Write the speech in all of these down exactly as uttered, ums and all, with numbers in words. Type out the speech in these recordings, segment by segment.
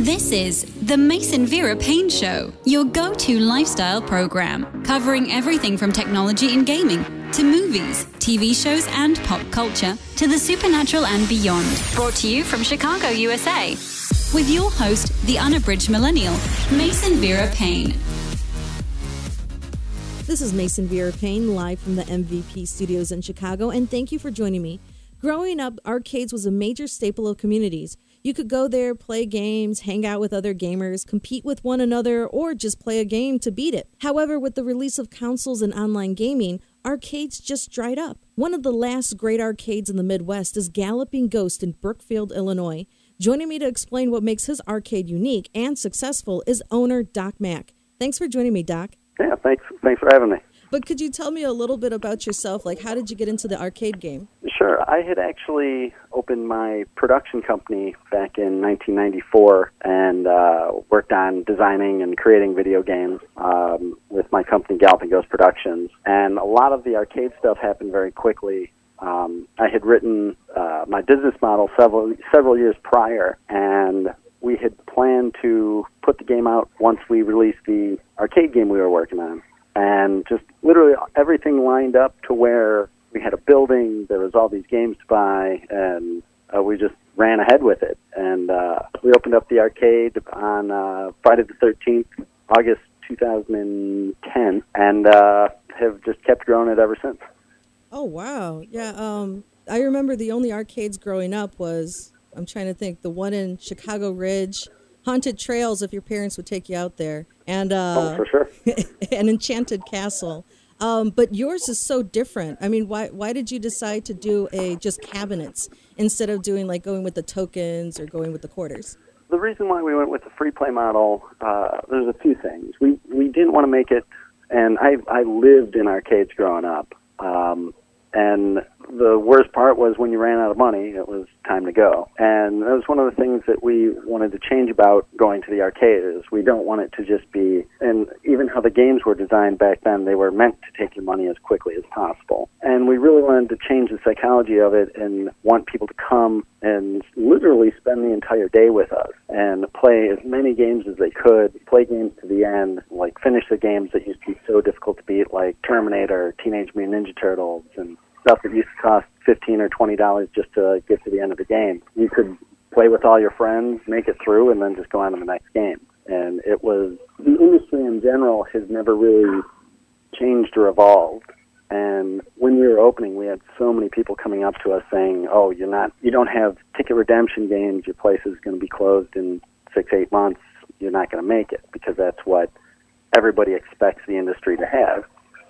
This is the Mason Vera Payne Show, your go-to lifestyle program, covering everything from technology and gaming to movies, T V shows, and pop culture to the supernatural and beyond. Brought to you from Chicago, U S A, with your host, the unabridged millennial, Mason Vera Payne. This is Mason Vera Payne, live from the M V P studios in Chicago, and thank you for joining me. Growing up, arcades was a major staple of communities. You could go there, play games, hang out with other gamers, compete with one another, or just play a game to beat it. However, with the release of consoles and online gaming, arcades just dried up. One of the last great arcades in the Midwest is Galloping Ghost in Brookfield, Illinois. Joining me to explain what makes his arcade unique and successful is owner Doc Mack. Thanks for joining me, Doc. Yeah, thanks. Thanks for having me. But could you tell me a little bit about yourself? Like, how did you get into the arcade game? Sure. I had actually opened my production company back in nineteen ninety-four and uh, worked on designing and creating video games um, with my company, Galloping Ghost Productions. And a lot of the arcade stuff happened very quickly. Um, I had written uh, my business model several several years prior, and we had planned to put the game out once we released the arcade game we were working on. And just literally everything lined up to where we had a building, there was all these games to buy, and uh, we just ran ahead with it. And uh, we opened up the arcade on uh, Friday the thirteenth, August two thousand ten, and uh, have just kept growing it ever since. Oh, wow. Yeah, um, I remember the only arcades growing up was, I'm trying to think, the one in Chicago Ridge, Haunted Trails, if your parents would take you out there, and uh, oh, for sure. an Enchanted Castle. Um, but yours is so different. I mean, why why did you decide to do a just cabinets instead of doing like going with the tokens or going with the quarters? The reason why we went with the free play model, uh, there's a few things. We we didn't want to make it, and I I lived in arcades growing up, um, and the worst part was when you ran out of money, it was time to go. And that was one of the things that we wanted to change about going to the arcade is we don't want it to just be, and even how the games were designed back then, they were meant to take your money as quickly as possible. And we really wanted to change the psychology of it and want people to come and literally spend the entire day with us and play as many games as they could, play games to the end, like finish the games that used to be so difficult to beat, like Terminator, Teenage Mutant Ninja Turtles, and stuff that used to cost fifteen or twenty dollars just to get to the end of the game. You could play with all your friends, make it through, and then just go on to the next game. And it was, the industry in general has never really changed or evolved. And when we were opening, we had so many people coming up to us saying, oh, you're not, you don't have ticket redemption games, your place is going to be closed in six, eight months, you're not going to make it, because that's what everybody expects the industry to have.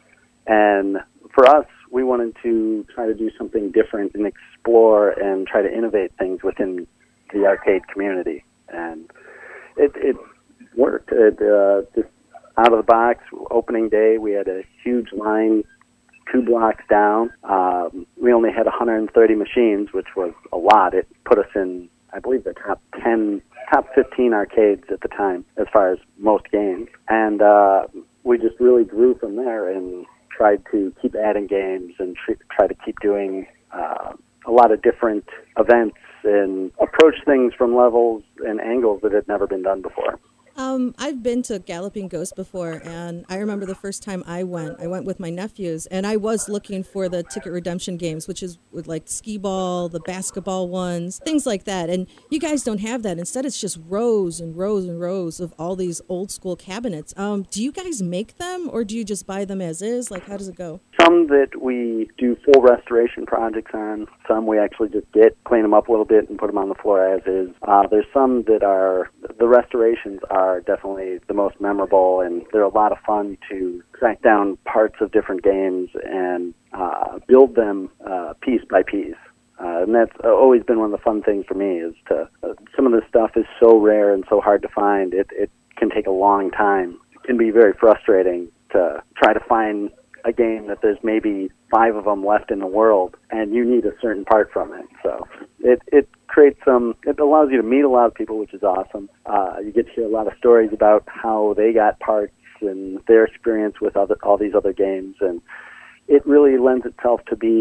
And for us, we wanted to try to do something different and explore and try to innovate things within the arcade community. And it, it worked. It, uh, just out of the box, opening day, we had a huge line two blocks down. Um, we only had one hundred thirty machines, which was a lot. It put us in, I believe, the top ten, top fifteen arcades at the time as far as most games. And uh, we just really grew from there and tried to keep adding games and tr- try to keep doing uh, a lot of different events and approach things from levels and angles that had never been done before. Um, I've been to Galloping Ghost before, and I remember the first time I went, I went with my nephews, and I was looking for the ticket redemption games, which is with like skee ball, the basketball ones, things like that. And you guys don't have that. Instead, it's just rows and rows and rows of all these old school cabinets. Um, do you guys make them, or do you just buy them as is? Like, how does it go? Some that we do full restoration projects on. Some we actually just get, clean them up a little bit, and put them on the floor as is. Uh, there's some that are, the restorations are definitely the most memorable, and they're a lot of fun to track down parts of different games and uh, build them uh, piece by piece. Uh, and that's always been one of the fun things for me is to, uh, some of this stuff is so rare and so hard to find, it, it can take a long time. It can be very frustrating to try to find a game that there's maybe five of them left in the world, and you need a certain part from it. So it it creates some, it allows you to meet a lot of people, which is awesome. Uh, you get to hear a lot of stories about how they got parts and their experience with other all these other games, and it really lends itself to be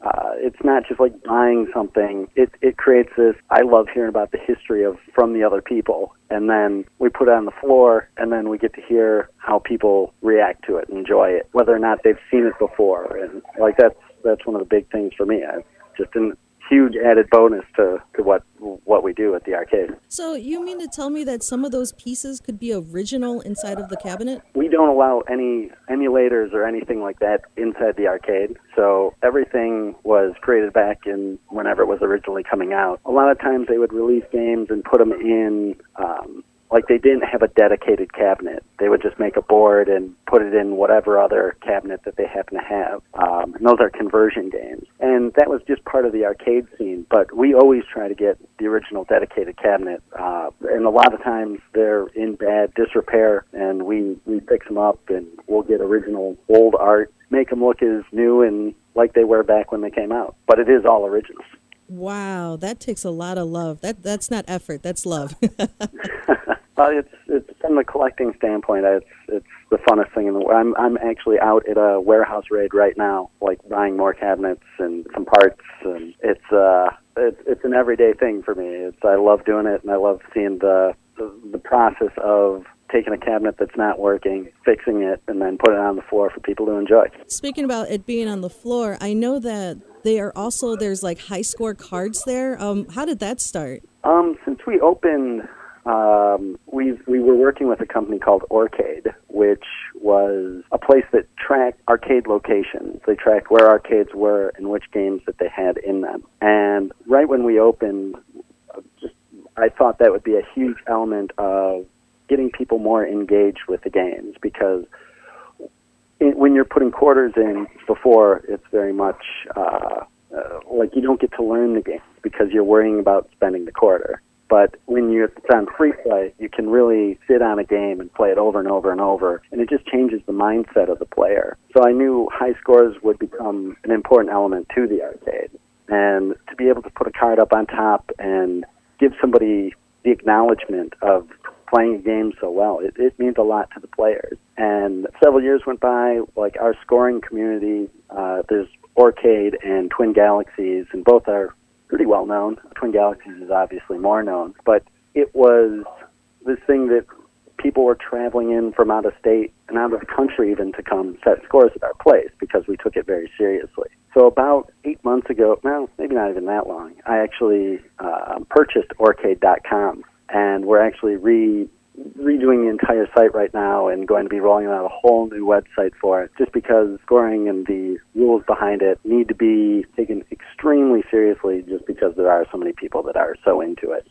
uh, it's not just like buying something. It it creates this, I love hearing about the history of from the other people, and then we put it on the floor, and then we get to hear how people react to it and enjoy it, whether or not they've seen it before. And like that's that's one of the big things for me. I just didn't huge added bonus to, to what what we do at the arcade. So you mean to tell me that some of those pieces could be original inside of the cabinet? We don't allow any emulators or anything like that inside the arcade. So everything was created back in whenever it was originally coming out. A lot of times they would release games and put them in, um, like they didn't have a dedicated cabinet. They would just make a board and put it in whatever other cabinet that they happen to have. Um, and those are conversion games. And that was just part of the arcade scene. But we always try to get the original dedicated cabinet. Uh, and a lot of times they're in bad disrepair, and we, we fix them up, and we'll get original old art, make them look as new and like they were back when they came out. But it is all original. Wow, that takes a lot of love. That That's not effort, that's love. Well, it's it's from the collecting standpoint. It's it's the funnest thing in the world. I'm I'm actually out at a warehouse raid right now, like buying more cabinets and some parts, and it's uh it's it's an everyday thing for me. It's I love doing it, and I love seeing the the, the process of taking a cabinet that's not working, fixing it, and then putting it on the floor for people to enjoy. Speaking about it being on the floor, I know that they are also there's like high score cards there. Um, how did that start? Um, since we opened. Um, we we were working with a company called Orcade, which was a place that tracked arcade locations. They tracked where arcades were and which games that they had in them. And right when we opened, just I thought that would be a huge element of getting people more engaged with the games, because it, when you're putting quarters in before, it's very much uh, uh, like you don't get to learn the game because you're worrying about spending the quarter. But when you're it's on free play, you can really sit on a game and play it over and over and over, and it just changes the mindset of the player. So I knew high scores would become an important element to the arcade. And to be able to put a card up on top and give somebody the acknowledgement of playing a game so well, it, it means a lot to the players. And several years went by, like our scoring community, uh, there's Orcade and Twin Galaxies, and both are pretty well known. Twin Galaxies is obviously more known, but it was this thing that people were traveling in from out of state and out of the country even to come set scores at our place because we took it very seriously. So about eight months ago, well, maybe not even that long, I actually uh, purchased Orcade dot com, and we're actually re redoing the entire site right now and going to be rolling out a whole new website for it, just because scoring and the rules behind it need to be taken extremely seriously, just because there are so many people that are so into it.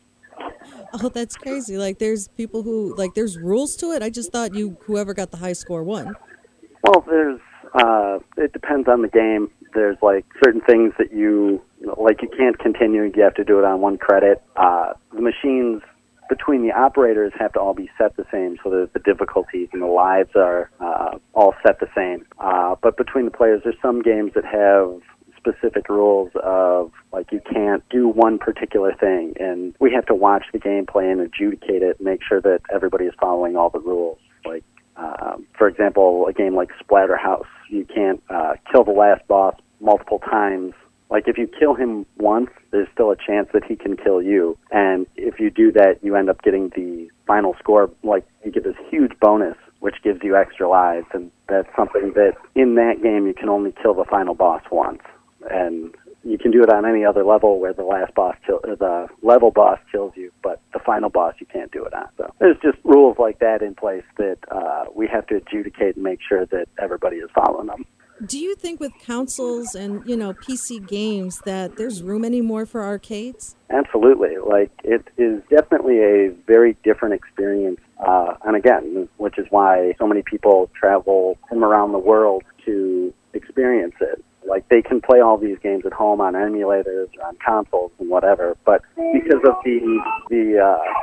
Oh, that's crazy. Like there's people who, like there's rules to it? I just thought you whoever got the high score won. Well, there's, uh, it depends on the game. There's like certain things that you, you know, like you can't continue, you have to do it on one credit. Uh, the machines between the operators have to all be set the same, so that the difficulties and the lives are uh, all set the same. Uh, but between the players, there's some games that have specific rules of, like, you can't do one particular thing, and we have to watch the gameplay and adjudicate it and make sure that everybody is following all the rules. Like, um, for example, a game like Splatterhouse, you can't uh, kill the last boss multiple times. Like, if you kill him once, there's still a chance that he can kill you. And if you do that, you end up getting the final score. Like, you get this huge bonus, which gives you extra lives. And that's something that, in that game, you can only kill the final boss once. And you can do it on any other level where the last boss, kill, the level boss kills you, but the final boss you can't do it on. So there's just rules like that in place that uh, we have to adjudicate and make sure that everybody is following them. Do you think with consoles and, you know, P C games that there's room anymore for arcades? Absolutely. Like, it is definitely a very different experience. Uh, and again, which is why so many people travel from around the world to experience it. Like, they can play all these games at home on emulators or on consoles and whatever, but because of the the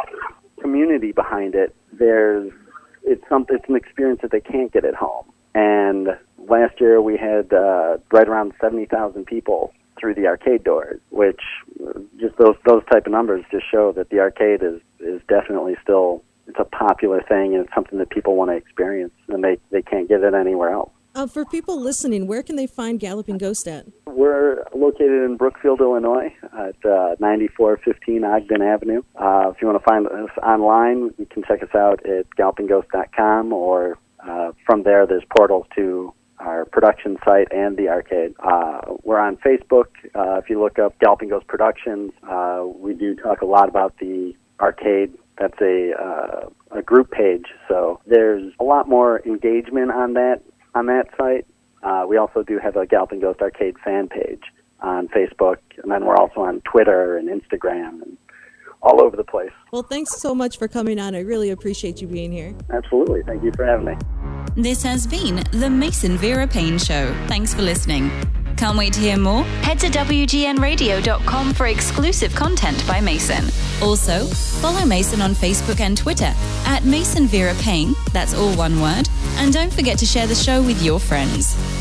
uh, community behind it, there's it's some it's an experience that they can't get at home. And last year we had uh, right around seventy thousand people through the arcade doors, which just those those type of numbers just show that the arcade is, is definitely still, it's a popular thing, and it's something that people want to experience, and they, they can't get it anywhere else. Uh, for people listening, where can they find Galloping Ghost at? We're located in Brookfield, Illinois, at uh, ninety-four fifteen Ogden Avenue. Uh, if you want to find us online, you can check us out at galloping ghost dot com, or uh, from there, there's portals to our production site and the arcade. Uh, we're on Facebook. Uh, if you look up Galloping Ghost Productions, uh, we do talk a lot about the arcade. That's a uh, a group page, so there's a lot more engagement on that on that site. Uh, we also do have a Galloping Ghost Arcade fan page on Facebook, and then we're also on Twitter and Instagram and all over the place. Well, thanks so much for coming on. I really appreciate you being here. Absolutely. Thank you for having me. This has been the Mason Vera Payne Show. Thanks for listening. Can't wait to hear more? Head to w g n radio dot com for exclusive content by Mason. Also, follow Mason on Facebook and Twitter at Mason Vera Payne, that's all one word, and don't forget to share the show with your friends.